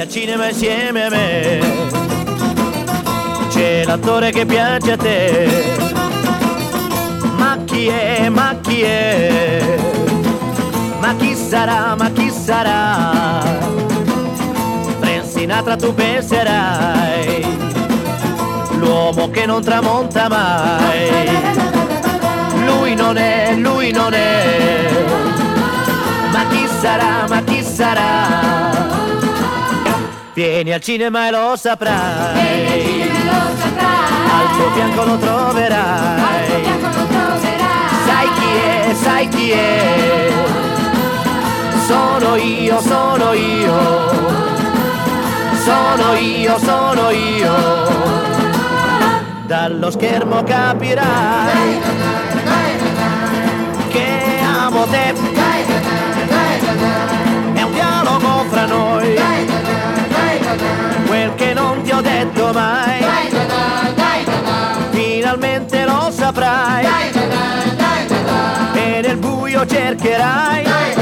al cinema insieme a me. C'è l'attore che piace a te. Ma chi è, ma chi è? Ma chi sarà, ma chi sarà? Frank Sinatra tu penserai, l'uomo che non tramonta mai. Lui non è, lui non è. Ma chi sarà, ma chi sarà? Vieni al cinema e lo saprai. Al tuo fianco lo troverai. Sai chi è, sai chi è? Sono io, sono io. Sono io, sono io. Dallo schermo capirai che amo te. È un dialogo fra noi, quel che non ti ho detto mai. Finalmente lo saprai e nel buio cercherai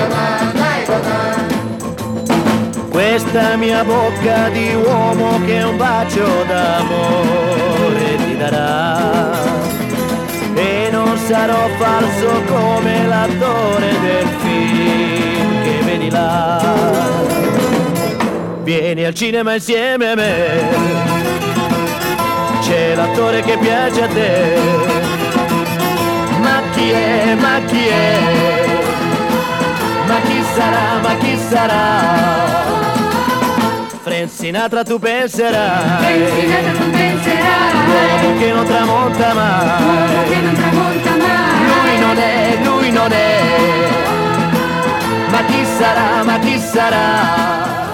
questa mia bocca di uomo che un bacio d'amore ti darà. E non sarò falso come l'attore del film che vedi là. Vieni al cinema insieme a me. C'è l'attore che piace a te. Ma chi è, ma chi è? Ma chi sarà, ma chi sarà? Frank Sinatra tu penserai, l'uomo che non tramonta mai. Lui non è, lui non è. Ma chi sarà, ma chi sarà?